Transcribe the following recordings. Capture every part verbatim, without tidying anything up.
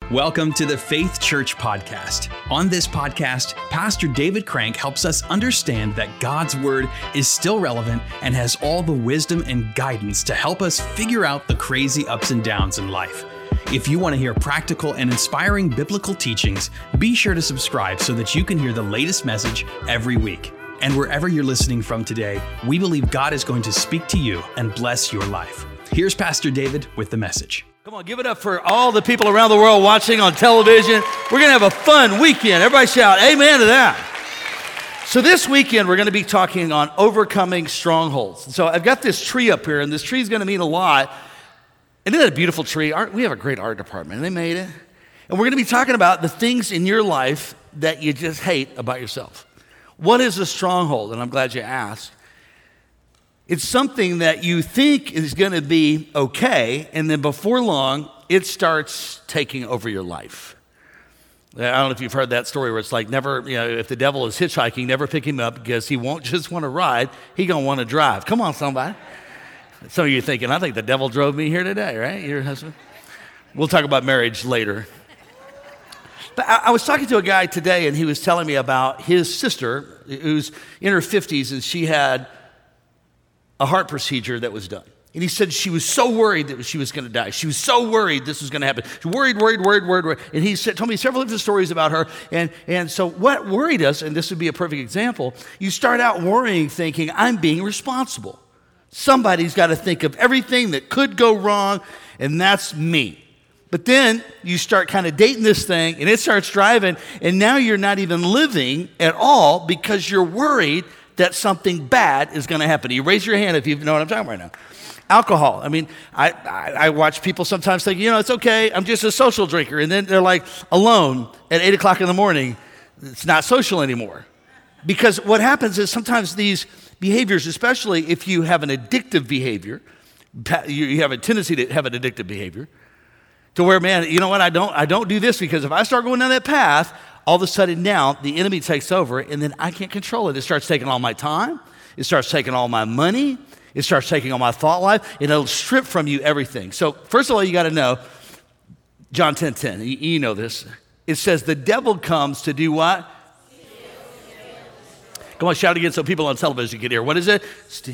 Welcome to the Faith Church Podcast. On this podcast, Pastor David Crank helps us understand that God's Word is still relevant and has all the wisdom and guidance to help us figure out the crazy ups and downs in life. If you want to hear practical and inspiring biblical teachings, be sure to subscribe so that you can hear the latest message every week. And wherever you're listening from today, we believe God is going to speak to you and bless your life. Here's Pastor David with the message. Come on, give it up for all the people around the world watching on television. We're going to have a fun weekend. Everybody shout amen to that. So this weekend, we're going to be talking on overcoming strongholds. So I've got this tree up here, and this tree is going to mean a lot. And isn't that a beautiful tree? Art, we have a great art department. They made it. And we're going to be talking about the things in your life that you just hate about yourself. What is a stronghold? And I'm glad you asked. It's something that you think is going to be okay, and then before long, it starts taking over your life. I don't know if you've heard that story where it's like, never, you know, if the devil is hitchhiking, never pick him up because he won't just want to ride, he going to want to drive. Come on, somebody. Some of you are thinking, I think the devil drove me here today, right? Your husband? We'll talk about marriage later. But I, I was talking to a guy today, and he was telling me about his sister who's in her fifties, and she had a heart procedure that was done. And he said she was so worried that she was going to die. She was so worried this was going to happen. She worried, worried, worried, worried, worried. And he said, told me several different stories about her. And, and so what worried us, and this would be a perfect example, you start out worrying thinking, I'm being responsible. Somebody's got to think of everything that could go wrong, and that's me. But then you start kind of dating this thing, and it starts driving, and now you're not even living at all because you're worried that something bad is going to happen. You raise your hand if you know what I'm talking about right now. Alcohol. I mean, I, I, I watch people sometimes think, you know, it's okay, I'm just a social drinker. And then they're like alone at eight o'clock in the morning. It's not social anymore. Because what happens is sometimes these behaviors, especially if you have an addictive behavior, you have a tendency to have an addictive behavior, to where, man, you know what, I don't, I don't do this because if I start going down that path, all of a sudden now the enemy takes over and then I can't control it. It starts taking all my time. It starts taking all my money. It starts taking all my thought life. And it'll strip from you everything. So first of all, you got to know, John ten ten, you, you know this. It says the devil comes to do what? Come on, shout it again so people on television can hear. What is it? Steal.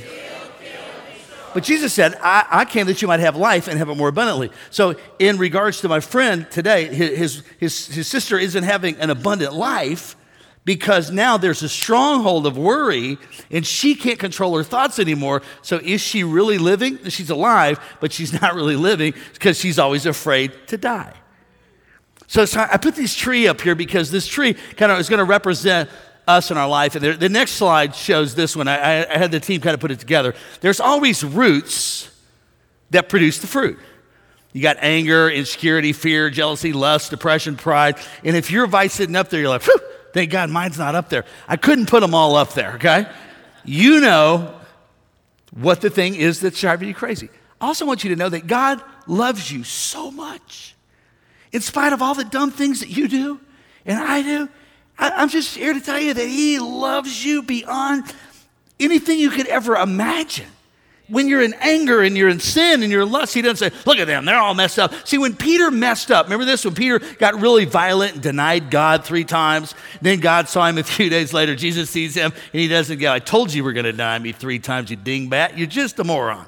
But Jesus said, I, I came that you might have life and have it more abundantly. So in regards to my friend today, his, his, his sister isn't having an abundant life because now there's a stronghold of worry and she can't control her thoughts anymore. So is she really living? She's alive, but she's not really living because she's always afraid to die. So, so I put this tree up here because this tree kind of is going to represent us in our life. And the, the next slide shows this one. I, I had the team kind of put it together. There's always roots that produce the fruit. You got anger, insecurity, fear, jealousy, lust, depression, pride. And if your vice sitting up there, you're like, whew, thank God mine's not up there. I couldn't put them all up there, okay? You know what the thing is that's driving you crazy. I also want you to know that God loves you so much. In spite of all the dumb things that you do and I do, I'm just here to tell you that he loves you beyond anything you could ever imagine. When you're in anger and you're in sin and you're in lust, he doesn't say, look at them, they're all messed up. See, when Peter messed up, remember this? When Peter got really violent and denied God three times, then God saw him a few days later. Jesus sees him and he doesn't go, I told you you were going to deny me three times, you dingbat. You're just a moron.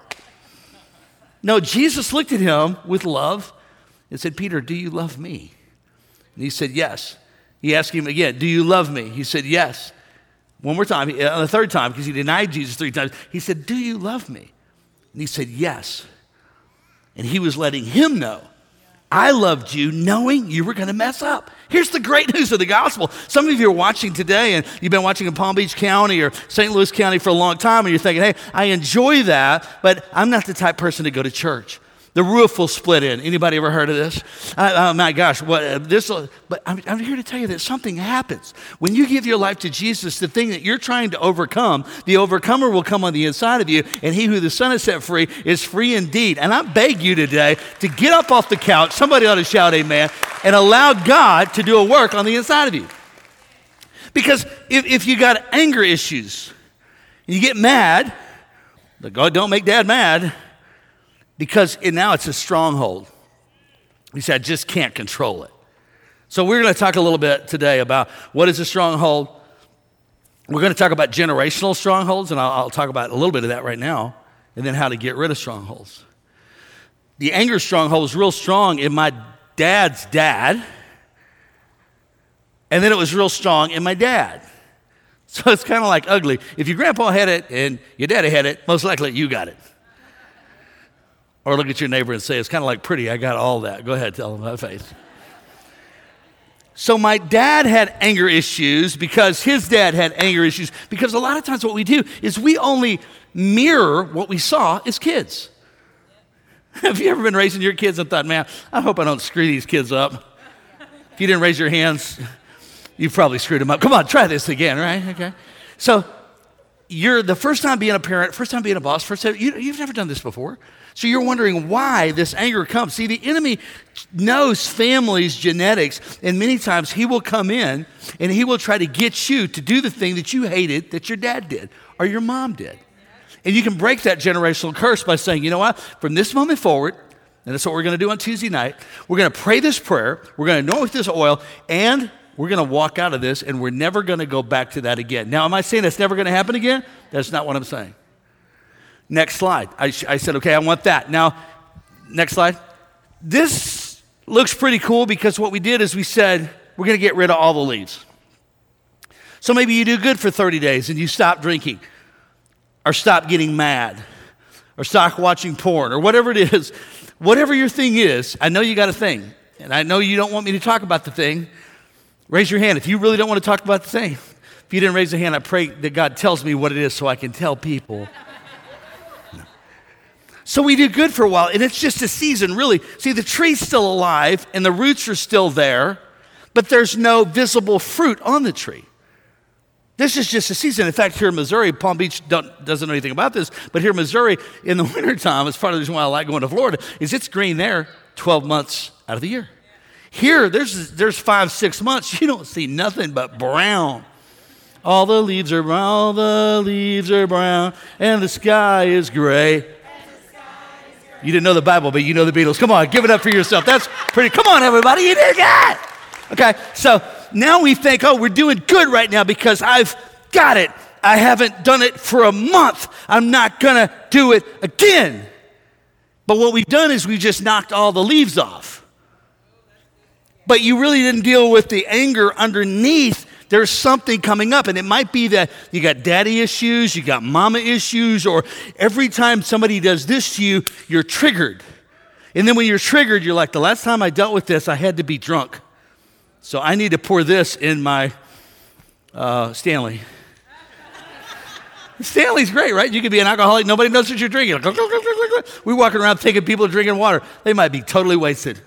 No, Jesus looked at him with love and said, Peter, do you love me? And he said, yes. He asked him again, do you love me? He said, yes. One more time, on the third time, because he denied Jesus three times, he said, do you love me? And he said, yes. And he was letting him know, I loved you knowing you were going to mess up. Here's the great news of the gospel. Some of you are watching today, and you've been watching in Palm Beach County or Saint Louis County for a long time, and you're thinking, hey, I enjoy that, but I'm not the type of person to go to church. The roof will split in. Anybody ever heard of this? Uh, oh my gosh, what uh, this? But I'm, I'm here to tell you that something happens when you give your life to Jesus. The thing that you're trying to overcome, the overcomer will come on the inside of you, and he who the Son has set free is free indeed. And I beg you today to get up off the couch. Somebody ought to shout "Amen" and allow God to do a work on the inside of you. Because if, if you got anger issues, and you get mad, but God don't make Dad mad. Because it, now it's a stronghold. He said, I just can't control it. So we're going to talk a little bit today about what is a stronghold. We're going to talk about generational strongholds, and I'll, I'll talk about a little bit of that right now, and then how to get rid of strongholds. The anger stronghold was real strong in my dad's dad, and then it was real strong in my dad. So it's kind of like ugly. If your grandpa had it and your daddy had it, most likely you got it. Or look at your neighbor and say, it's kind of like pretty, I got all that. Go ahead, tell them my faith. So my dad had anger issues because his dad had anger issues, because a lot of times what we do is we only mirror what we saw as kids. Have you ever been raising your kids and thought, man, I hope I don't screw these kids up? If you didn't raise your hands, you probably screwed them up. Come on, try this again, right? Okay. So you're the first time being a parent, first time being a boss, first time, you, you've never done this before. So you're wondering why this anger comes. See, the enemy knows families' genetics, and many times he will come in and he will try to get you to do the thing that you hated that your dad did or your mom did. And you can break that generational curse by saying, you know what, from this moment forward, and that's what we're going to do on Tuesday night, we're going to pray this prayer, we're going to anoint with this oil, and we're going to walk out of this, and we're never going to go back to that again. Now, am I saying that's never going to happen again? That's not what I'm saying. Next slide. I, I said, okay, I want that. Now, next slide. This looks pretty cool because what we did is we said, we're going to get rid of all the leaves. So maybe you do good for thirty days and you stop drinking or stop getting mad or stop watching porn or whatever it is. Whatever your thing is, I know you got a thing, and I know you don't want me to talk about the thing. Raise your hand if you really don't want to talk about the thing. If you didn't raise a hand, I pray that God tells me what it is so I can tell people. So we do good for a while, and it's just a season, really. See, the tree's still alive, and the roots are still there, but there's no visible fruit on the tree. This is just a season. In fact, here in Missouri, Palm Beach don't, doesn't know anything about this, but here in Missouri, in the wintertime, it's part of the reason why I like going to Florida, is it's green there twelve months out of the year. Here, there's, there's five, six months, you don't see nothing but brown. All the leaves are brown, all the leaves are brown, and the sky is gray. You didn't know the Bible, but you know the Beatles. Come on, give it up for yourself. That's pretty. Come on, everybody. You did good. Okay, so now we think, oh, we're doing good right now because I've got it. I haven't done it for a month. I'm not going to do it again. But what we've done is we just knocked all the leaves off. But you really didn't deal with the anger underneath. There's something coming up, and it might be that you got daddy issues, you got mama issues, or every time somebody does this to you, you're triggered. And then when you're triggered, you're like, the last time I dealt with this, I had to be drunk. So I need to pour this in my uh, Stanley. Stanley's great, right? You could be an alcoholic, nobody knows what you're drinking. We're walking around thinking people are drinking water. They might be totally wasted.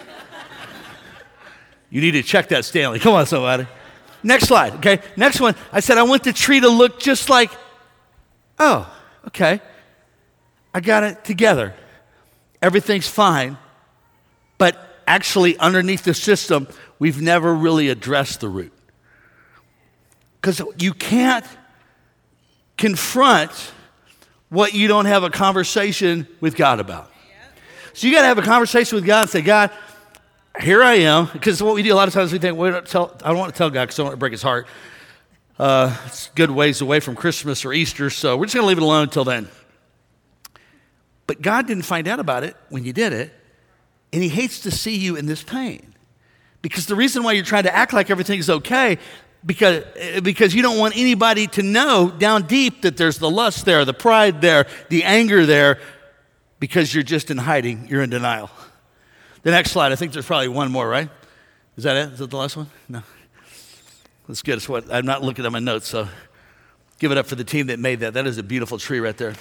You need to check that Stanley. Come on, somebody. Next slide, okay? Next one, I said I want the tree to look just like, oh, okay. I got it together. Everything's fine. But actually, underneath the system, we've never really addressed the root. Because you can't confront what you don't have a conversation with God about. So you got to have a conversation with God and say, God, here I am, because what we do a lot of times we think, we don't tell, I don't want to tell God because I don't want to break his heart. Uh, it's good ways away from Christmas or Easter, so we're just going to leave it alone until then. But God didn't find out about it when you did it, and he hates to see you in this pain. Because the reason why you're trying to act like everything's okay, because, because you don't want anybody to know down deep that there's the lust there, the pride there, the anger there, because you're just in hiding, you're in denial. The next slide, I think there's probably one more, right? Is that it? Is that the last one? No. That's good. It's what I'm not looking at my notes, so give it up for the team that made that. That is a beautiful tree right there.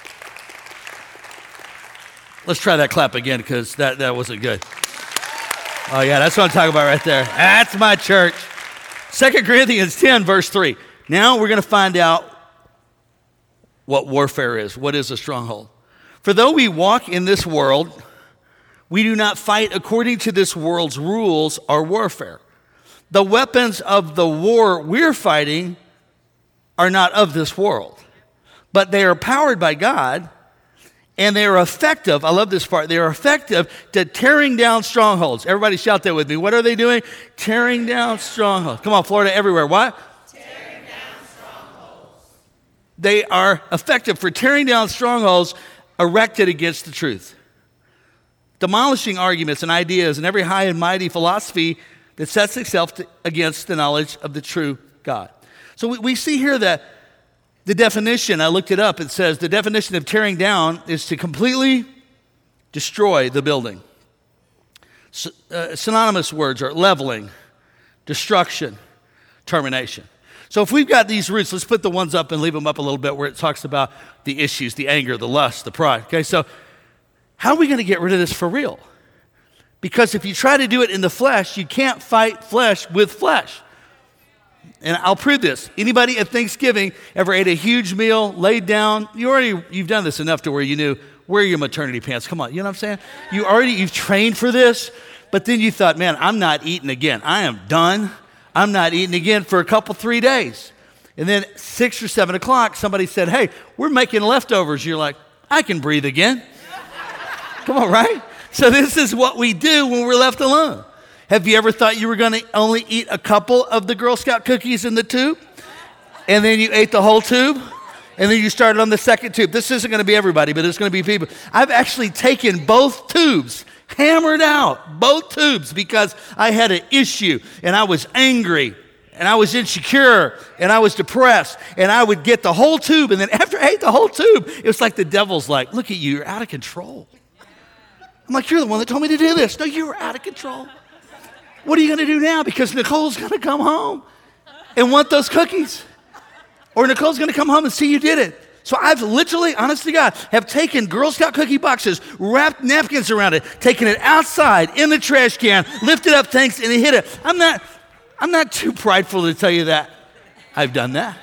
Let's try that clap again because that, that wasn't good. Oh, yeah, that's what I'm talking about right there. That's my church. Second Corinthians ten, verse three. Now we're going to find out what warfare is. What is a stronghold? For though we walk in this world, we do not fight according to this world's rules or warfare. The weapons of the war we're fighting are not of this world, but they are powered by God And they are effective. I love this part. They are effective to tearing down strongholds. Everybody shout that with me. What are they doing? Tearing down strongholds. Come on, Florida, everywhere. What? Tearing down strongholds. They are effective for tearing down strongholds erected against the truth. Demolishing arguments and ideas and every high and mighty philosophy that sets itself to, against the knowledge of the true God. So we, we see here that the definition, I looked it up, it says the definition of tearing down is to completely destroy the building. S- uh, synonymous words are leveling, destruction, termination. So if we've got these roots, let's put the ones up and leave them up a little bit where it talks about the issues, the anger, the lust, the pride. Okay, so how are we going to get rid of this for real? Because if you try to do it in the flesh, you can't fight flesh with flesh. And I'll prove this. Anybody at Thanksgiving ever ate a huge meal, laid down? You already, you've done this enough to where you knew, wear your maternity pants. Come on, you know what I'm saying? You already, you've trained for this, but then you thought, man, I'm not eating again. I am done. I'm not eating again for a couple, three days. And then six or seven o'clock, somebody said, hey, we're making leftovers. You're like, I can breathe again. Come on, right? So this is what we do when we're left alone. Have you ever thought you were going to only eat a couple of the Girl Scout cookies in the tube? And then you ate the whole tube? And then you started on the second tube. This isn't going to be everybody, but it's going to be people. I've actually taken both tubes, hammered out both tubes because I had an issue and I was angry and I was insecure and I was depressed and I would get the whole tube. And then after I ate the whole tube, it was like the devil's like, look at you, you're out of control. I'm like, you're the one that told me to do this. No, you were out of control. What are you going to do now? Because Nicole's going to come home and want those cookies. Or Nicole's going to come home and see you did it. So I've literally, honest to God, have taken Girl Scout cookie boxes, wrapped napkins around it, taken it outside in the trash can, lifted up thanks, and hit it. I'm not, I'm not too prideful to tell you that I've done that.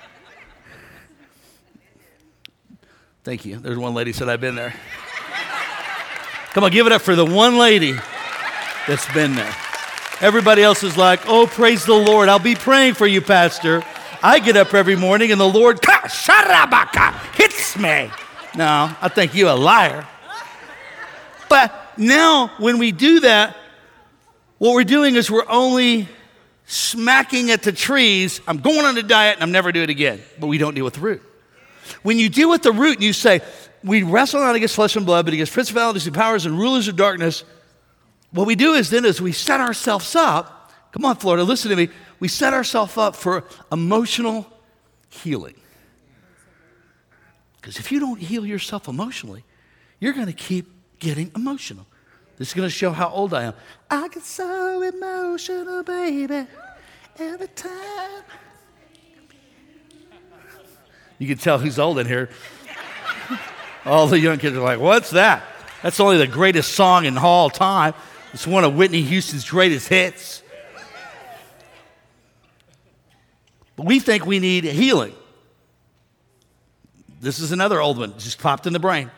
Thank you. There's one lady said I've been there. Come on, give it up for the one lady that's been there. Everybody else is like, oh, praise the Lord. I'll be praying for you, Pastor. I get up every morning and the Lord hits me. No, I think you're a liar. But now when we do that, what we're doing is we're only smacking at the trees. I'm going on a diet and I'm never doing it again. But we don't deal with the root. When you deal with the root and you say, we wrestle not against flesh and blood, but against principalities and powers and rulers of darkness, what we do is then is we set ourselves up. Come on, Florida, listen to me. We set ourselves up for emotional healing. Because if you don't heal yourself emotionally, you're going to keep getting emotional. This is going to show how old I am. I get so emotional, baby, every time. You can tell who's old in here. All the young kids are like, what's that? That's only the greatest song in all time. It's one of Whitney Houston's greatest hits. But we think we need healing. This is another old one, just popped in the brain.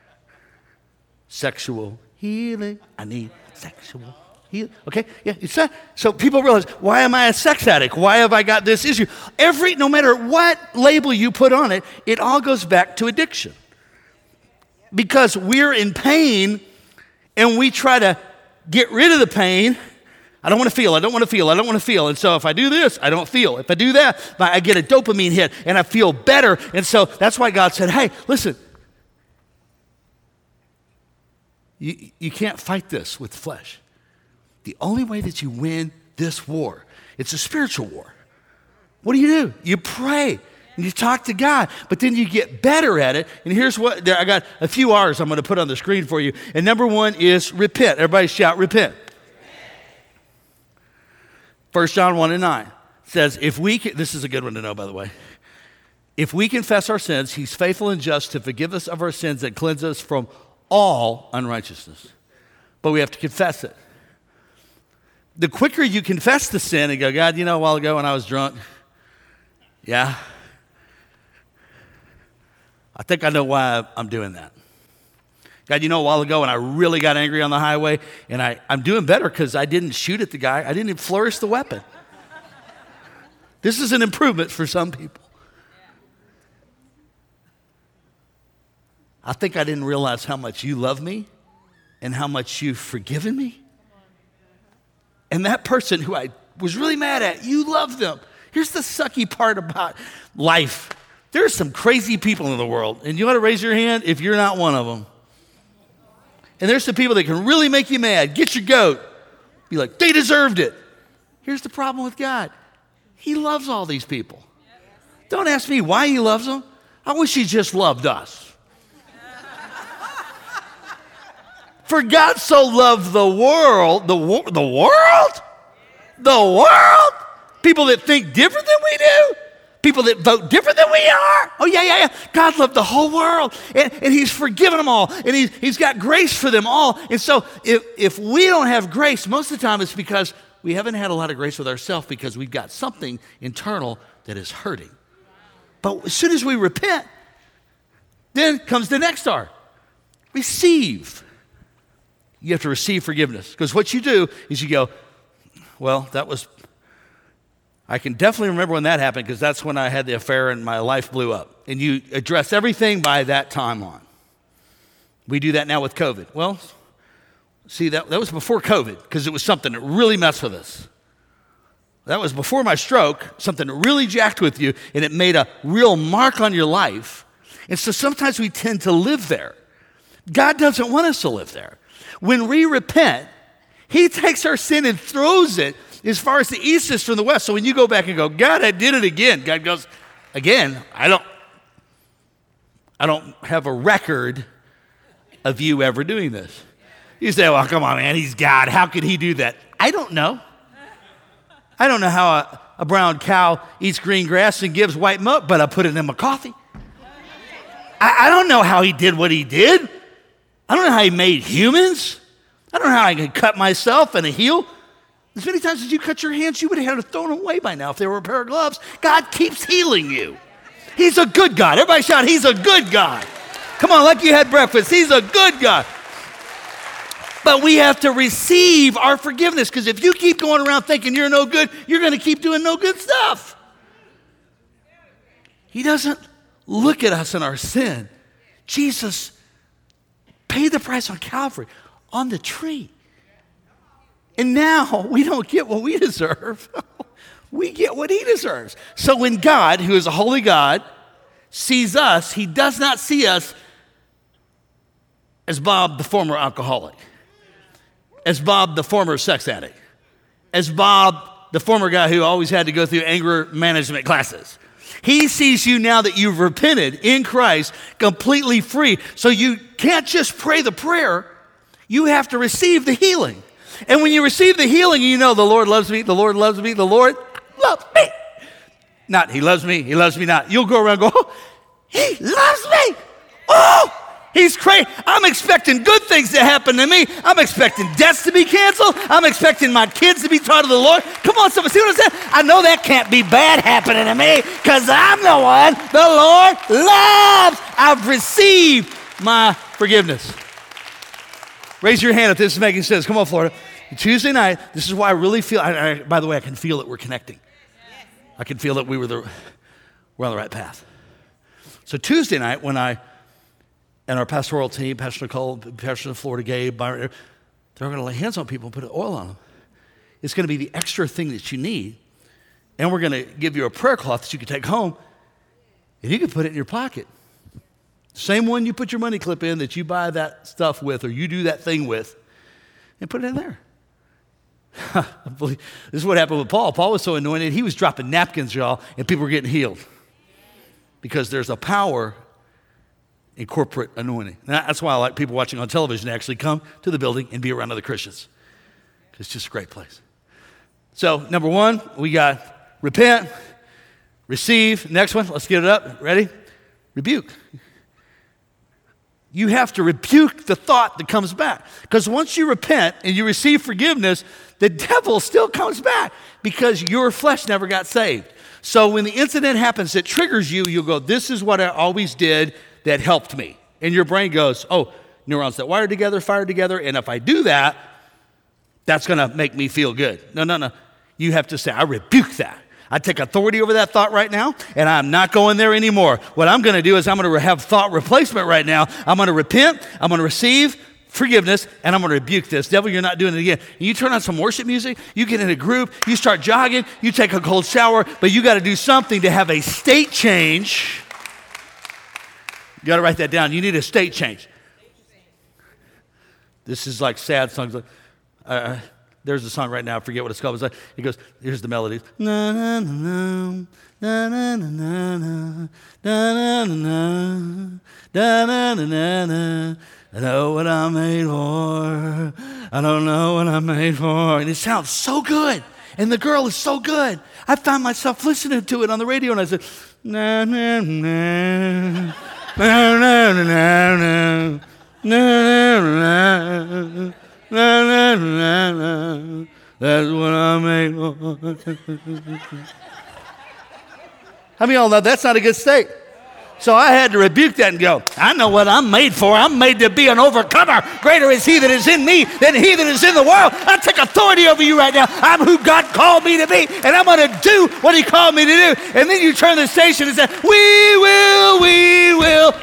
Sexual healing. I need sexual healing. Okay, yeah, it's that. So people realize, why am I a sex addict? Why have I got this issue? Every, no matter what label you put on it, it all goes back to addiction. Because we're in pain and we try to get rid of the pain. I don't want to feel, I don't want to feel, I don't want to feel. And so if I do this, I don't feel. If I do that, I get a dopamine hit and I feel better. And so that's why God said, hey, listen, you, you can't fight this with flesh. The only way that you win this war, it's a spiritual war. What do you do? You pray. And you talk to God, but then you get better at it. And here's what, I got a few R's I'm going to put on the screen for you. And number one is repent. Everybody shout, repent. First John one and nine says, if we, can, this is a good one to know, by the way. If we confess our sins, he's faithful and just to forgive us of our sins and cleanse us from all unrighteousness. But we have to confess it. The quicker you confess the sin and go, God, you know, a while ago when I was drunk, yeah, I think I know why I'm doing that. God, you know, a while ago when I really got angry on the highway, and I, I'm doing better because I didn't shoot at the guy. I didn't even flourish the weapon. This is an improvement for some people. I think I didn't realize how much you love me and how much you've forgiven me. And that person who I was really mad at, you love them. Here's the sucky part about life. There's some crazy people in the world, and you ought to raise your hand if you're not one of them. And there's some people that can really make you mad. Get your goat. Be like, they deserved it. Here's the problem with God. He loves all these people. Don't ask me why he loves them. I wish he just loved us. For God so loved the world, the, wo- the world? The world? People that think different than we do? People that vote different than we are? Oh, yeah, yeah, yeah. God loved the whole world, and, and he's forgiven them all, and he's, he's got grace for them all. And so if, if we don't have grace, most of the time it's because we haven't had a lot of grace with ourselves because we've got something internal that is hurting. But as soon as we repent, then comes the next R. Receive. You have to receive forgiveness. Because what you do is you go, well, that was, I can definitely remember when that happened because that's when I had the affair and my life blew up. And you address everything by that time on. We do that now with COVID. Well, see, that, that was before COVID because it was something that really messed with us. That was before my stroke, something that really jacked with you, and it made a real mark on your life. And so sometimes we tend to live there. God doesn't want us to live there. When we repent, he takes our sin and throws it as far as the east is from the west. So when you go back and go, God, I did it again. God goes, again, I don't, I don't have a record of you ever doing this. You say, well, come on, man, he's God. How could he do that? I don't know. I don't know how a, a brown cow eats green grass and gives white milk, but I put it in my coffee. I, I don't know how he did what he did. I don't know how he made humans. I don't know how I can cut myself and a heel. As many times as you cut your hands, you would have had it thrown away by now if there were a pair of gloves. God keeps healing you. He's a good God. Everybody shout, he's a good God. Come on, like you had breakfast. He's a good God. But we have to receive our forgiveness because if you keep going around thinking you're no good, you're going to keep doing no good stuff. He doesn't look at us in our sin. Jesus paid the price on Calvary, on the tree. And now we don't get what we deserve. We get what he deserves. So when God, who is a holy God, sees us, he does not see us as Bob, the former alcoholic, as Bob, the former sex addict, as Bob, the former guy who always had to go through anger management classes. He sees you now that you've repented in Christ, completely free. So you can't just pray the prayer. You have to receive the healing. And when you receive the healing, you know the Lord loves me, the Lord loves me, the Lord loves me. Not he loves me, he loves me not. You'll go around and go, oh, he loves me. Oh, he's crazy. I'm expecting good things to happen to me. I'm expecting debts to be canceled. I'm expecting my kids to be taught of the Lord. Come on, someone, see what I'm saying? I know that can't be bad happening to me because I'm the one the Lord loves. I've received my forgiveness. Raise your hand if this is making sense. Come on, Florida. Tuesday night, this is why I really feel, I, I, by the way, I can feel that we're connecting. I can feel that we were the, we're on the right path. So Tuesday night, when I, and our pastoral team, Pastor Nicole, Pastor of Florida, Gabe, Byron, they're going to lay hands on people and put oil on them. It's going to be the extra thing that you need. And we're going to give you a prayer cloth that you can take home, and you can put it in your pocket. Same one you put your money clip in that you buy that stuff with or you do that thing with, and put it in there. This is what happened with Paul. Paul was so anointed, he was dropping napkins, y'all, and people were getting healed. Because there's a power in corporate anointing. And that's why I like people watching on television to actually come to the building and be around other Christians. It's just a great place. So, number one, we got repent, receive. Next one, let's get it up. Ready? Rebuke. You have to rebuke the thought that comes back. Because once you repent and you receive forgiveness, the devil still comes back because your flesh never got saved. So when the incident happens that triggers you, you'll go, this is what I always did that helped me. And your brain goes, oh, neurons that wire together, fire together, and if I do that, that's going to make me feel good. No, no, no. You have to say, I rebuke that. I take authority over that thought right now, and I'm not going there anymore. What I'm going to do is I'm going to have thought replacement right now. I'm going to repent. I'm going to receive forgiveness, and I'm going to rebuke this. Devil, you're not doing it again. And you turn on some worship music, you get in a group, you start jogging, you take a cold shower, but you got to do something to have a state change. You got to write that down. You need a state change. This is like sad songs. Uh, there's a song right now, I forget what it's called. It's like, it goes, here's the melodies. Na na na na na na na na na na na na na na na. I know what I'm made for. I don't know what I'm made for. And it sounds so good. And the girl is so good. I found myself listening to it on the radio, and I said, na na na na na na na. Na, na, na, na, na, na, na. That's what I made for. How many of y'all know that's not a good state? So I had to rebuke that and go, I know what I'm made for. I'm made to be an overcomer. Greater is he that is in me than he that is in the world. I take authority over you right now. I'm who God called me to be, and I'm going to do what he called me to do. And then you turn the station and say, we will, we will.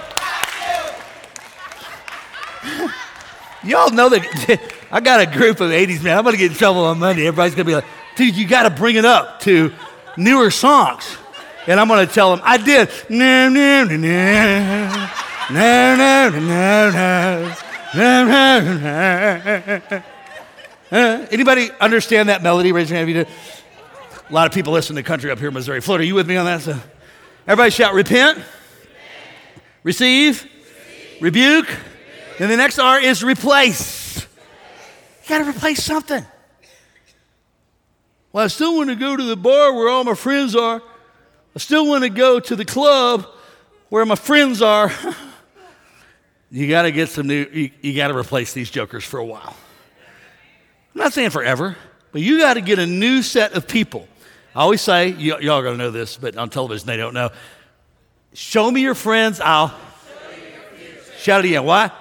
Y'all know that I got a group of eighties men. I'm going to get in trouble on Monday. Everybody's going to be like, dude, you got to bring it up to newer songs. And I'm going to tell them, I did. No, no, no, no. No, no, no, no. No, no, no. Uh, anybody understand that melody? Raise your hand if you do. A lot of people listen to country up here in Missouri. Florida, are you with me on that? So, everybody shout, repent, receive, rebuke. And the next R is replace. You got to replace something. Well, I still want to go to the bar where all my friends are. I still want to go to the club where my friends are. You got to get some new, you, you got to replace these jokers for a while. I'm not saying forever, but you got to get a new set of people. I always say, y- y'all are going to know this, but on television they don't know. Show me your friends, I'll. Shout it again. Why?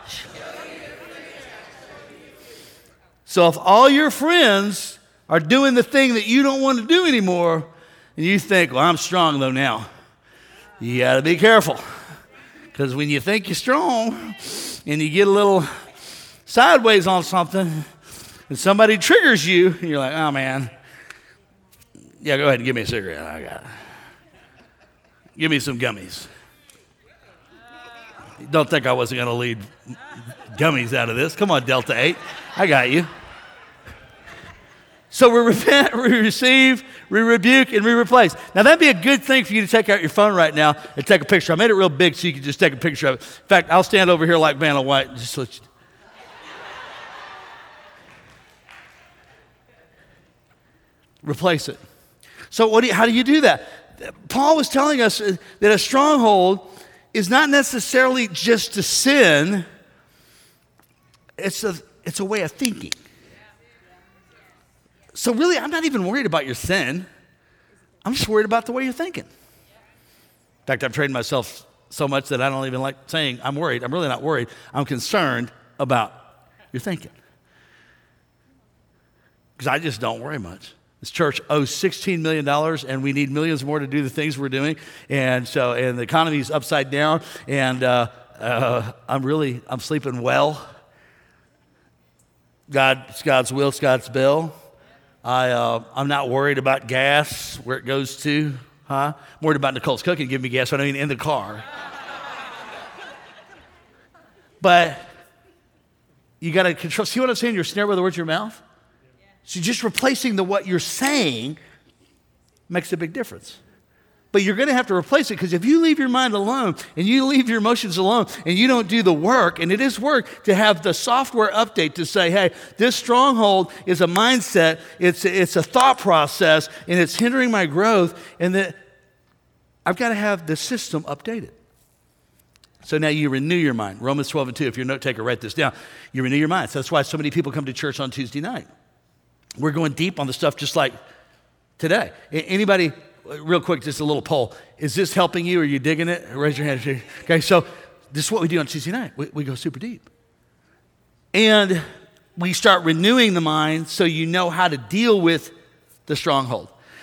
So if all your friends are doing the thing that you don't want to do anymore, and you think, well, I'm strong though now, you got to be careful. Because when you think you're strong and you get a little sideways on something and somebody triggers you, and you're like, oh man, yeah, go ahead and give me a cigarette. I got it. Give me some gummies. Don't think I wasn't going to lead gummies out of this. Come on, Delta eight. I got you. So we repent, we receive, we rebuke, and we replace. Now, that'd be a good thing for you to take out your phone right now and take a picture. I made it real big so you can just take a picture of it. In fact, I'll stand over here like Vanna White. Just let you. Replace it. So what do you, how do you do that? Paul was telling us that a stronghold is not necessarily just a sin. It's a, it's a way of thinking. So really, I'm not even worried about your sin. I'm just worried about the way you're thinking. In fact, I've trained myself so much that I don't even like saying I'm worried. I'm really not worried. I'm concerned about your thinking. Because I just don't worry much. This church owes sixteen million dollars, and we need millions more to do the things we're doing. And so, and the economy's upside down, and uh, uh, I'm really, I'm sleeping well. God, it's God's will, it's God's bill. I, uh, I'm not worried about gas, where it goes to, huh? I'm worried about Nicole's cooking, giving me gas, but I mean in the car. But you got to control. See what I'm saying? You're snared by the words of your mouth. So just replacing the what you're saying makes a big difference. But you're going to have to replace it, because if you leave your mind alone and you leave your emotions alone and you don't do the work, and it is work to have the software update to say, hey, this stronghold is a mindset, it's, it's a thought process, and it's hindering my growth, and that I've got to have the system updated. So now you renew your mind. Romans twelve and two, if you're a note taker, write this down. You renew your mind. So that's why so many people come to church on Tuesday night. We're going deep on the stuff just like today. Anybody, real quick, just a little poll. Is this helping you? Are you digging it? Raise your hand. Okay, so this is what we do on Tuesday night. We, we go super deep. And we start renewing the mind so you know how to deal with the stronghold.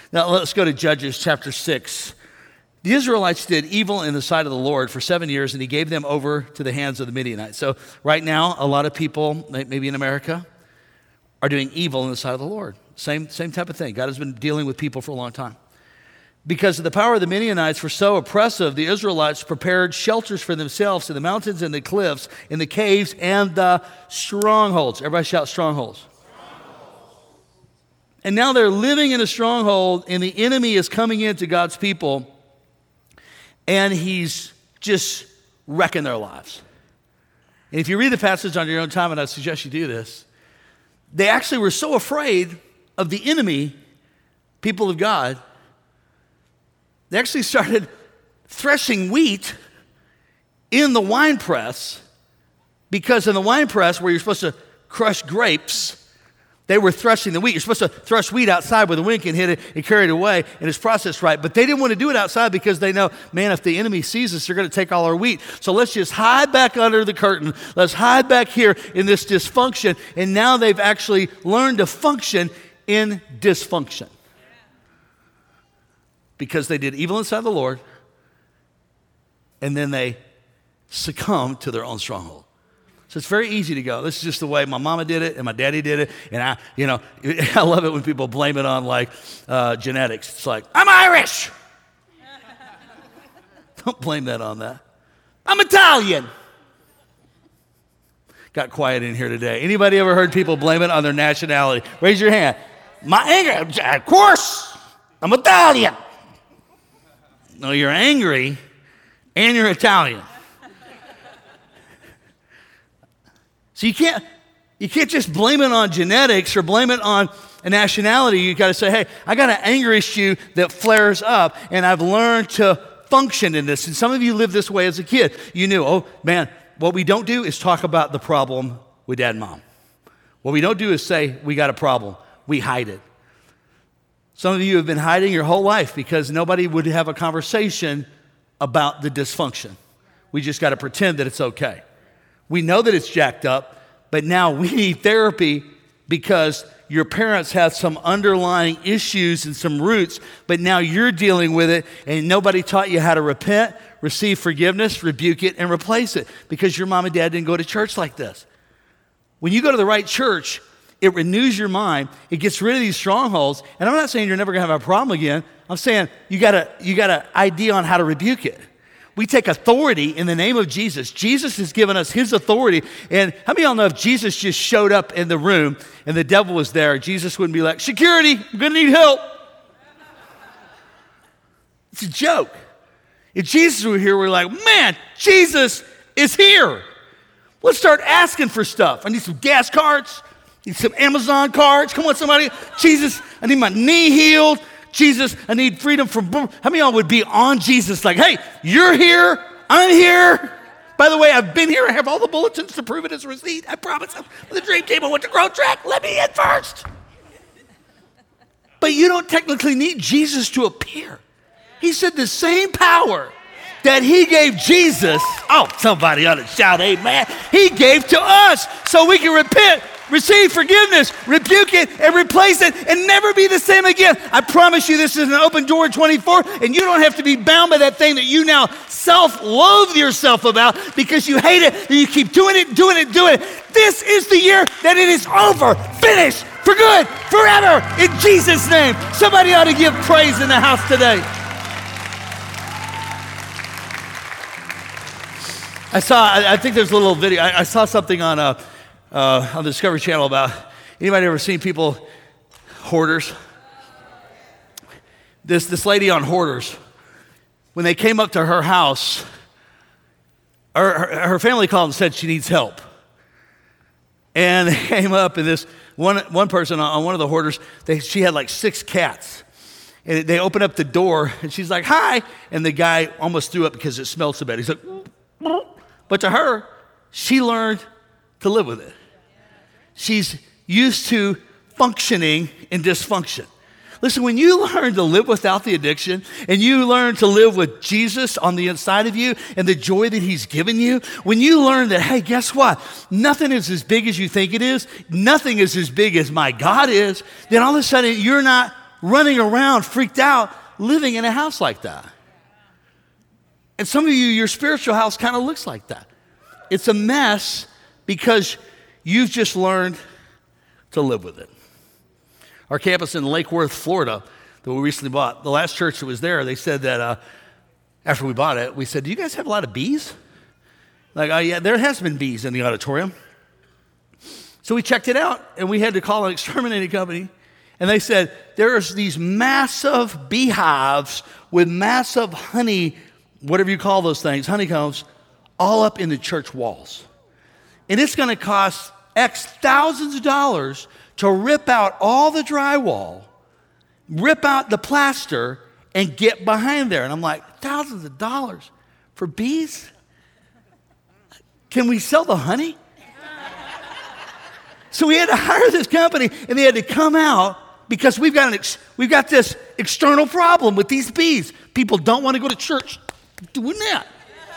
Now let's go to Judges chapter six. The Israelites did evil in the sight of the Lord for seven years, and he gave them over to the hands of the Midianites. So right now, a lot of people, maybe in America, are doing evil in the sight of the Lord. Same, same type of thing. God has been dealing with people for a long time. Because the power of the Midianites were so oppressive, the Israelites prepared shelters for themselves in the mountains and the cliffs, in the caves and the strongholds. Everybody shout strongholds. Strongholds. And now they're living in a stronghold, and the enemy is coming into God's people, and he's just wrecking their lives. And if you read the passage on your own time, and I suggest you do this, they actually were so afraid of the enemy, people of God, they actually started threshing wheat in the wine press, because in the wine press where you're supposed to crush grapes, they were threshing the wheat. You're supposed to thresh wheat outside where the wind can hit it and carry it away, and it's processed right. But they didn't want to do it outside because they know, man, if the enemy sees us, they're going to take all our wheat. So let's just hide back under the curtain. Let's hide back here in this dysfunction. And now they've actually learned to function in dysfunction. Because they did evil inside the Lord, and then they succumbed to their own stronghold. So it's very easy to go, this is just the way my mama did it and my daddy did it, and I, you know, I love it when people blame it on like uh, genetics. It's like, I'm Irish. Don't blame that on that. I'm Italian. Got quiet in here today. Anybody ever heard people blame it on their nationality? Raise your hand. My anger, of course, I'm Italian. No, you're angry and you're Italian. So you can't, you can't just blame it on genetics or blame it on a nationality. You got to say, hey, I got an anger issue that flares up, and I've learned to function in this. And some of you lived this way as a kid. You knew, oh man, what we don't do is talk about the problem with dad and mom. What we don't do is say we got a problem. We hide it. Some of you have been hiding your whole life because nobody would have a conversation about the dysfunction. We just got to pretend that it's okay. We know that it's jacked up, but now we need therapy because your parents have some underlying issues and some roots, but now you're dealing with it, and nobody taught you how to repent, receive forgiveness, rebuke it, and replace it because your mom and dad didn't go to church like this. When you go to the right church, it renews your mind. It gets rid of these strongholds. And I'm not saying you're never going to have a problem again. I'm saying you got a you got an idea on how to rebuke it. We take authority in the name of Jesus. Jesus has given us his authority. And how many of y'all know if Jesus just showed up in the room and the devil was there, Jesus wouldn't be like, security, I'm going to need help. It's a joke. If Jesus were here, we're like, man, Jesus is here. Let's start asking for stuff. I need some gas cards. Need some Amazon cards. Come on, somebody. Jesus, I need my knee healed. Jesus, I need freedom from boom. How many of y'all would be on Jesus like, hey, you're here, I'm here. By the way, I've been here. I have all the bulletins to prove it as a receipt. I promise. I'm the dream team. I went to Growth Track. Let me in first. But you don't technically need Jesus to appear. He said the same power that he gave Jesus, oh, somebody ought to shout amen, he gave to us so we can repent, receive forgiveness, rebuke it, and replace it, and never be the same again. I promise you this is an open door twenty-four, and you don't have to be bound by that thing that you now self-loathe yourself about because you hate it, and you keep doing it, doing it, doing it. This is the year that it is over, finished, for good, forever, in Jesus' name. Somebody ought to give praise in the house today. I saw, I think there's a little video, I, I saw something on a, uh, on the Discovery Channel about, anybody ever seen people, hoarders? This, this lady on Hoarders, when they came up to her house, her, her, her family called and said she needs help. And they came up, and this one, one person on one of the hoarders, they, she had like six cats. And they opened up the door, and she's like, hi. And the guy almost threw up because it smelled so bad. He's like, but to her, she learned to live with it. She's used to functioning in dysfunction. Listen, when you learn to live without the addiction and you learn to live with Jesus on the inside of you and the joy that he's given you, when you learn that, hey, guess what? Nothing is as big as you think it is. Nothing is as big as my God is. Then all of a sudden, you're not running around freaked out, living in a house like that. And some of you, your spiritual house kind of looks like that. It's a mess because you've just learned to live with it. Our campus in Lake Worth, Florida, that we recently bought, the last church that was there, they said that uh, after we bought it, we said, do you guys have a lot of bees? Like, oh yeah, there has been bees in the auditorium. So we checked it out, and we had to call an exterminating company. And they said, there's these massive beehives with massive honey, whatever you call those things, honeycombs, all up in the church walls. And it's going to cost X thousands of dollars to rip out all the drywall, rip out the plaster, and get behind there. And I'm like, thousands of dollars for bees? Can we sell the honey? So we had to hire this company, and they had to come out because we've got, an ex- we've got this external problem with these bees. People don't want to go to church doing that.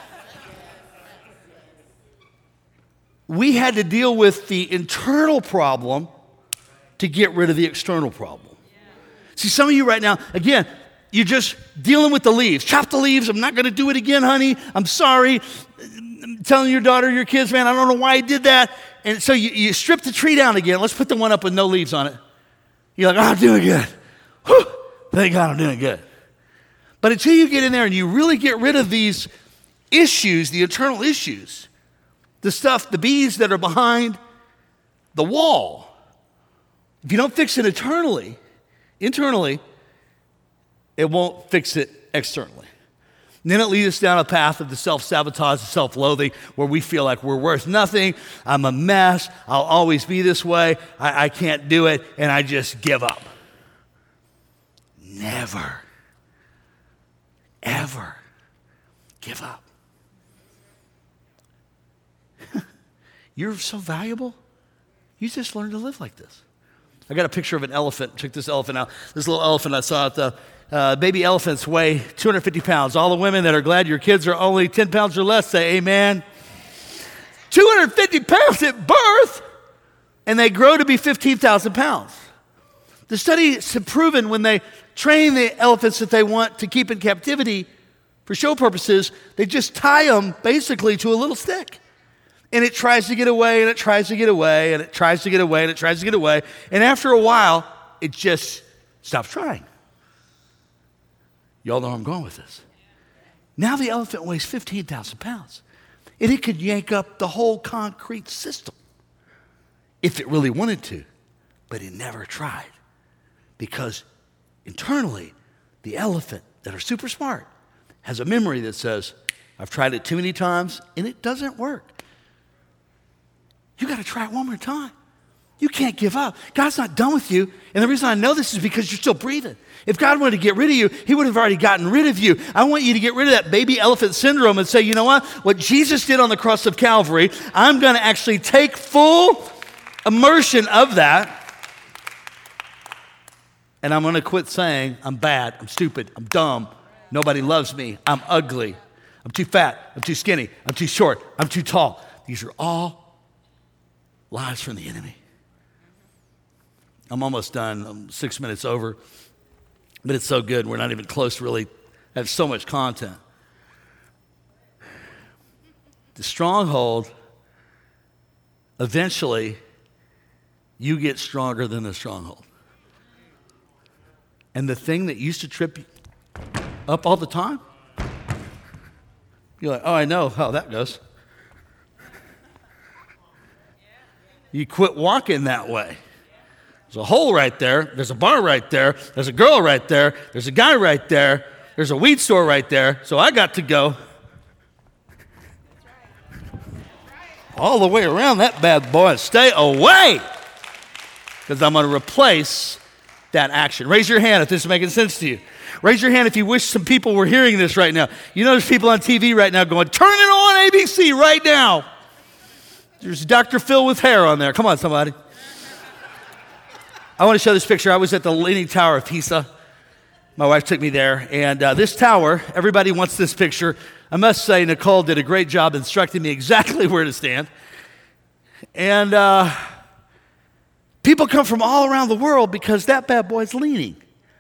We had to deal with the internal problem to get rid of the external problem. See, some of you right now, again, you're just dealing with the leaves. Chop the leaves. I'm not going to do it again, honey. I'm sorry. I'm telling your daughter, your kids, man, I don't know why I did that. And so you, you strip the tree down again. Let's put the one up with no leaves on it. You're like, oh, I'm doing good. Whew, thank God I'm doing good. But until you get in there and you really get rid of these issues, the internal issues, the stuff, the bees that are behind the wall, if you don't fix it internally, internally, it won't fix it externally. And then it leads us down a path of the self-sabotage, the self-loathing, where we feel like we're worth nothing, I'm a mess, I'll always be this way, I, I can't do it, and I just give up. Never, ever give up. You're so valuable, you just learn to live like this. I got a picture of an elephant. Check this elephant out. This little elephant I saw at the uh, baby elephants weigh two hundred fifty pounds. All the women that are glad your kids are only ten pounds or less say amen. two hundred fifty pounds at birth, and they grow to be fifteen thousand pounds. The studies have proven when they train the elephants that they want to keep in captivity for show purposes, they just tie them basically to a little stick. And it tries to get away, and it tries to get away, and it tries to get away, and it tries to get away. And after a while, it just stops trying. Y'all know where I'm going with this. Now the elephant weighs fifteen thousand pounds. And it could yank up the whole concrete system if it really wanted to. But it never tried. Because internally, the elephant that are super smart has a memory that says, I've tried it too many times, and it doesn't work. You got to try it one more time. You can't give up. God's not done with you. And the reason I know this is because you're still breathing. If God wanted to get rid of you, he would have already gotten rid of you. I want you to get rid of that baby elephant syndrome and say, you know what? What Jesus did on the cross of Calvary, I'm going to actually take full immersion of that. And I'm going to quit saying, I'm bad, I'm stupid, I'm dumb, nobody loves me, I'm ugly, I'm too fat, I'm too skinny, I'm too short, I'm too tall. These are all lies from the enemy. I'm almost done. I'm six minutes over. But it's so good. We're not even close, really. I have so much content. The stronghold, eventually, you get stronger than the stronghold. And the thing that used to trip you up all the time, you're like, oh, I know how that goes. You quit walking that way. There's a hole right there. There's a bar right there. There's a girl right there. There's a guy right there. There's a weed store right there. So I got to go all the way around that bad boy and stay away, because I'm going to replace that action. Raise your hand if this is making sense to you. Raise your hand if you wish some people were hearing this right now. You know there's people on T V right now going, turn it on A B C right now. There's Doctor Phil with hair on there. Come on, somebody. I want to show this picture. I was at the Leaning Tower of Pisa. My wife took me there. And uh, this tower, everybody wants this picture. I must say, Nicole did a great job instructing me exactly where to stand. And uh, people come from all around the world because that bad boy's leaning.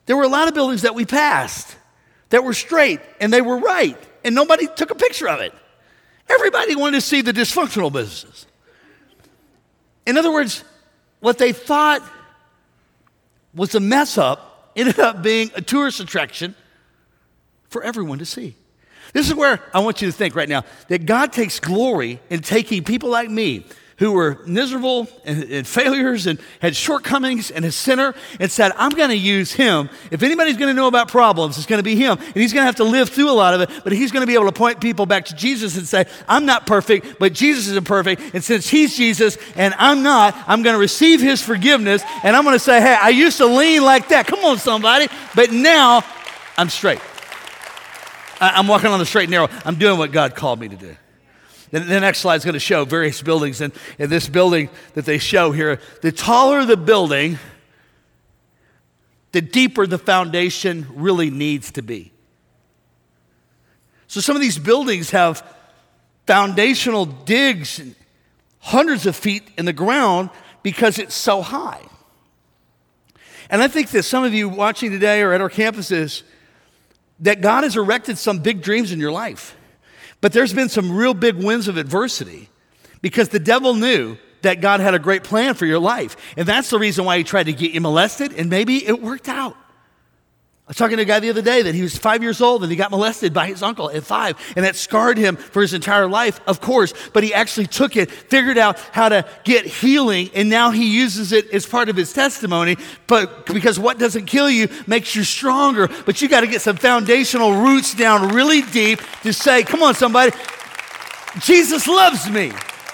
there were a lot of buildings that we passed that were straight and they were right, and nobody took a picture of it. Everybody wanted to see the dysfunctional businesses. In other words, what they thought was a mess up ended up being a tourist attraction for everyone to see. This is where I want you to think right now, that God takes glory in taking people like me who were miserable and, and failures and had shortcomings and a sinner, and said, I'm going to use him. If anybody's going to know about problems, it's going to be him. And he's going to have to live through a lot of it, but he's going to be able to point people back to Jesus and say, I'm not perfect, but Jesus is perfect. And since he's Jesus and I'm not, I'm going to receive his forgiveness. And I'm going to say, hey, I used to lean like that. Come on, somebody. But now I'm straight. I, I'm walking on the straight and narrow. I'm doing what God called me to do. The, the next slide is going to show various buildings. And in this building that they show here, the taller the building, the deeper the foundation really needs to be. So some of these buildings have foundational digs hundreds of feet in the ground because it's so high. And I think that some of you watching today or at our campuses, that God has erected some big dreams in your life. But there's been some real big winds of adversity because the devil knew that God had a great plan for your life. And that's the reason why he tried to get you molested, and maybe it worked out. I was talking to a guy the other day that he was five years old and he got molested by his uncle at five, and that scarred him for his entire life, of course, but he actually took it, figured out how to get healing, and now he uses it as part of his testimony. But because what doesn't kill you makes you stronger, but you got to get some foundational roots down really deep to say, come on, somebody, Jesus loves me.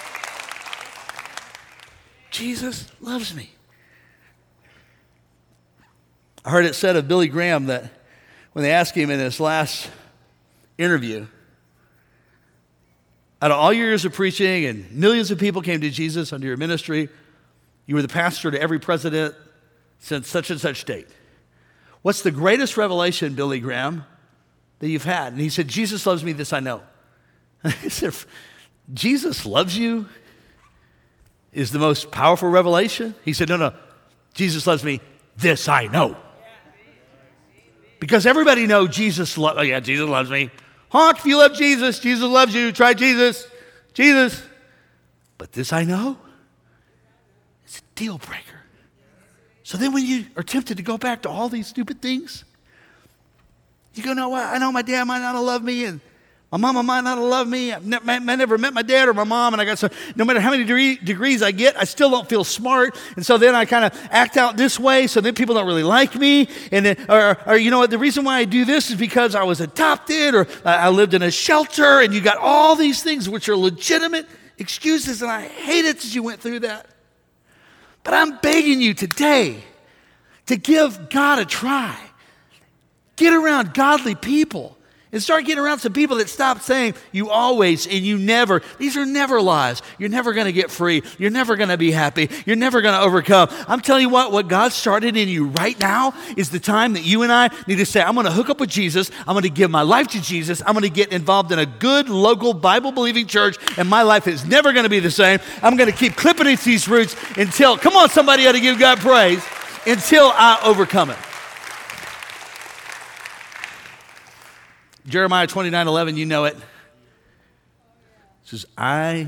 Jesus loves me. I heard it said of Billy Graham that when they asked him in his last interview, out of all your years of preaching and millions of people came to Jesus under your ministry, you were the pastor to every president since such and such date. What's the greatest revelation, Billy Graham, that you've had? And he said, Jesus loves me, this I know. I said, Jesus loves you is the most powerful revelation? He said, no, no, Jesus loves me, this I know. Because everybody knows Jesus loves, oh yeah, Jesus loves me. Honk if you love Jesus. Jesus loves you. Try Jesus. Jesus. But this I know, it's a deal breaker. So then when you are tempted to go back to all these stupid things, you go, no, I know my dad might not have loved me, and my mama might not have loved me. I've never, I never met my dad or my mom, and I got so, no matter how many degree, degrees I get, I still don't feel smart. And so then I kind of act out this way, so then people don't really like me. And then, or, or you know what, the reason why I do this is because I was adopted, or I lived in a shelter, and you got all these things which are legitimate excuses, and I hate it that you went through that. But I'm begging you today to give God a try. Get around godly people. And start getting around some people that stop saying you always and you never. These are never lies. You're never going to get free. You're never going to be happy. You're never going to overcome. I'm telling you what, what God started in you right now is the time that you and I need to say, I'm going to hook up with Jesus. I'm going to give my life to Jesus. I'm going to get involved in a good local Bible-believing church, and my life is never going to be the same. I'm going to keep clipping at these roots until, come on, somebody ought to give God praise, until I overcome it. Jeremiah twenty-nine eleven, you know it. It says, I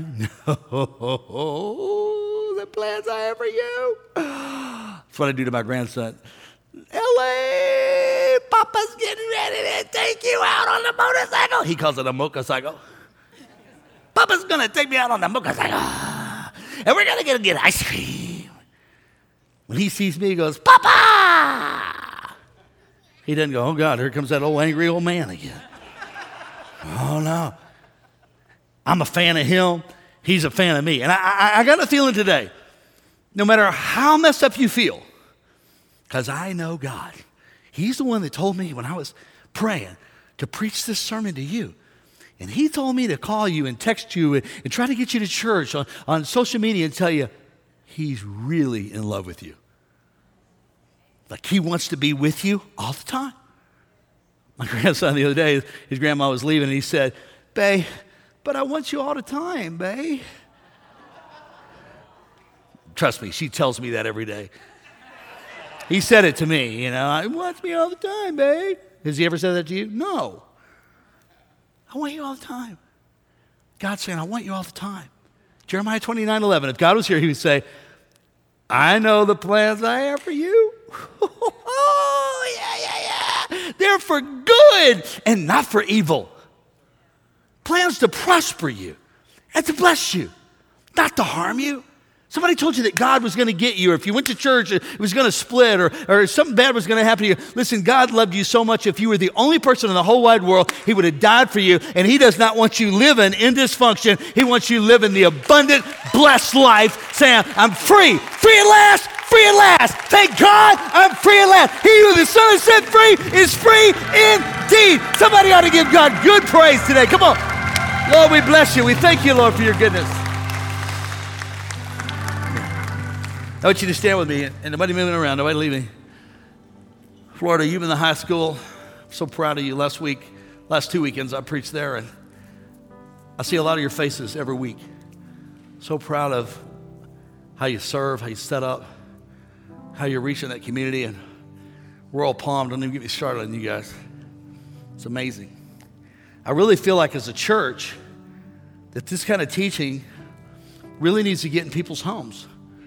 know the plans I have for you. That's what I do to my grandson. L A, Papa's getting ready to take you out on the motorcycle. He calls it a motorcycle. Papa's going to take me out on the motorcycle. And we're going to get, get ice cream. When he sees me, he goes, Papa! He doesn't go, oh, God, here comes that old angry old man again. Oh, no. I'm a fan of him. He's a fan of me. And I, I, I got a feeling today, no matter how messed up you feel, because I know God. He's the one that told me when I was praying to preach this sermon to you. And he told me to call you and text you and, and try to get you to church on, on social media and tell you he's really in love with you. Like he wants to be with you all the time. My grandson the other day, his grandma was leaving, and he said, Bae, but I want you all the time, Bae. Trust me, she tells me that every day. He said it to me, you know. He wants me all the time, babe. Has he ever said that to you? No. I want you all the time. God's saying, I want you all the time. Jeremiah twenty-nine eleven. If God was here, he would say, I know the plans I have for you. Oh, yeah, yeah, yeah. They're for good and not for evil. Plans to prosper you and to bless you, not to harm you. Somebody told you that God was going to get you, or if you went to church, it was going to split, or, or something bad was going to happen to you. Listen, God loved you so much. If you were the only person in the whole wide world, he would have died for you, and he does not want you living in dysfunction. He wants you living the abundant, blessed life, saying, I'm free, free at last, free at last. Thank God I'm free at last. He who the Son has set free is free indeed. Somebody ought to give God good praise today. Come on. Lord, we bless you. We thank you, Lord, for your goodness. I want you to stand with me, and nobody moving around, nobody leaving. Florida, you've been in the high school. I'm so proud of you. Last week, last two weekends, I preached there, and I see a lot of your faces every week. So proud of how you serve, how you set up, how you're reaching that community, and Royal Palm, don't even get me started on you guys. It's amazing. I really feel like as a church that this kind of teaching really needs to get in people's homes.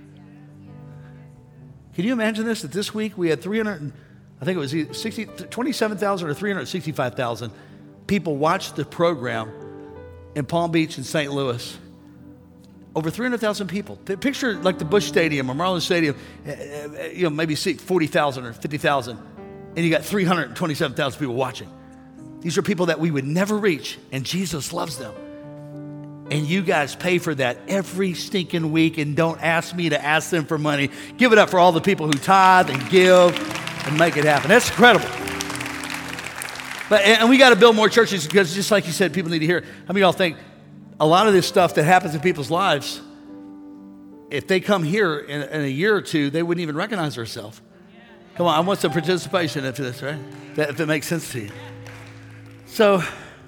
Can you imagine this? That this week we had three hundred, I think it was sixty, twenty-seven thousand or three hundred sixty-five thousand people watch the program in Palm Beach and Saint Louis. Over three hundred thousand people. Picture like the Busch Stadium or Marlins Stadium, you know, maybe see forty thousand or fifty thousand, and you got three hundred twenty-seven thousand people watching. These are people that we would never reach, and Jesus loves them. And you guys pay for that every stinking week, and don't ask me to ask them for money. Give it up for all the people who tithe and give and make it happen. That's incredible. But, and we got to build more churches because just like you said, people need to hear it. How many of y'all think a lot of this stuff that happens in people's lives, if they come here in, in a year or two, they wouldn't even recognize themselves. Come on, I want some participation into this, right? That, if it makes sense to you. So,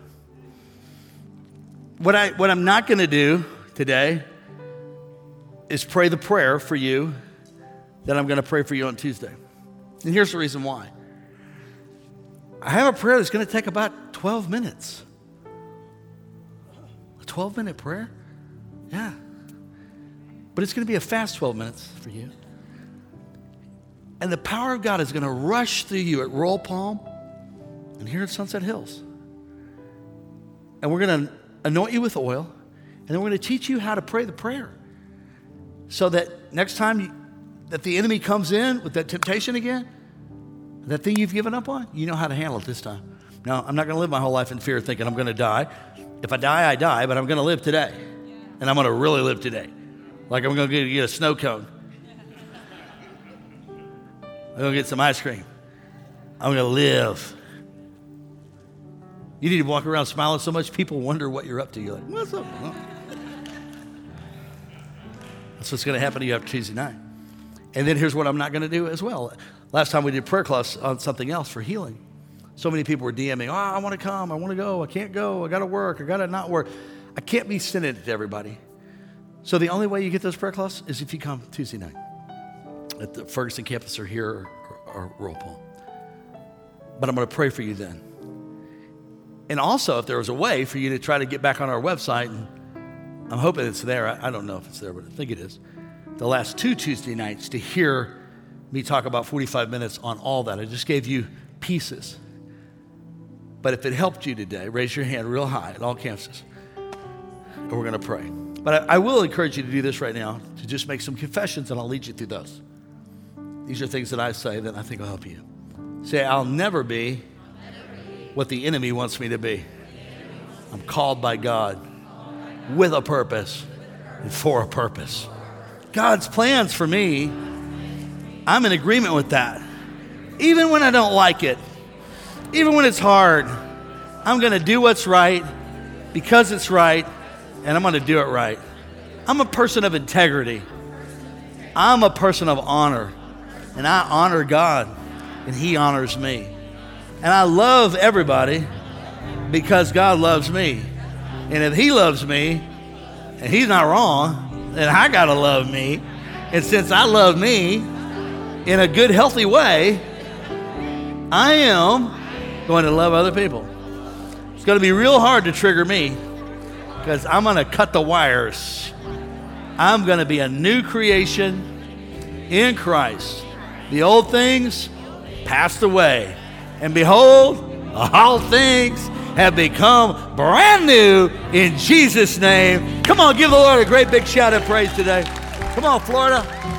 What, I, what I'm not going to do today is pray the prayer for you that I'm going to pray for you on Tuesday. And here's the reason why. I have a prayer that's going to take about twelve minutes. A twelve-minute prayer? Yeah. But it's going to be a fast twelve minutes for you. And the power of God is going to rush through you at Royal Palm and here at Sunset Hills. And we're going to anoint you with oil, and then we're going to teach you how to pray the prayer so that next time you, that the enemy comes in with that temptation again, that thing you've given up on, you know how to handle it this time. Now, I'm not going to live my whole life in fear thinking I'm going to die. If I die, I die, but I'm going to live today, and I'm going to really live today. Like I'm going to get a snow cone. I'm going to get some ice cream. I'm going to live. You need to walk around smiling so much, people wonder what you're up to. You're like, what's up? Well, that's what's going to happen to you after Tuesday night. And then here's what I'm not going to do as well. Last time we did prayer class on something else for healing. So many people were DMing, oh, I want to come, I want to go, I can't go, I got to work, I got to not work. I can't be sending it to everybody. So the only way you get those prayer classes is if you come Tuesday night at the Ferguson campus or here or, or, or Royal Palm. But I'm going to pray for you then. And also, if there was a way for you to try to get back on our website, and I'm hoping it's there. I, I don't know if it's there, but I think it is. The last two Tuesday nights to hear me talk about forty-five minutes on all that. I just gave you pieces. But if it helped you today, raise your hand real high at all campuses, and we're going to pray. But I, I will encourage you to do this right now, to just make some confessions, and I'll lead you through those. These are things that I say that I think will help you. Say, I'll never be what the enemy wants me to be. I'm called by God with a purpose and for a purpose. God's plans for me, I'm in agreement with that. Even when I don't like it, even when it's hard, I'm going to do what's right because it's right, and I'm going to do it right. I'm a person of integrity. I'm a person of honor, and I honor God, and He honors me. And I love everybody because God loves me. And if He loves me, and He's not wrong, then I got to love me. And since I love me, in a good, healthy way, I am going to love other people. It's going to be real hard to trigger me because I'm going to cut the wires. I'm going to be a new creation in Christ. The old things passed away, and behold, all things have become brand new in Jesus' name. Come on, give the Lord a great big shout of praise today. Come on, Florida.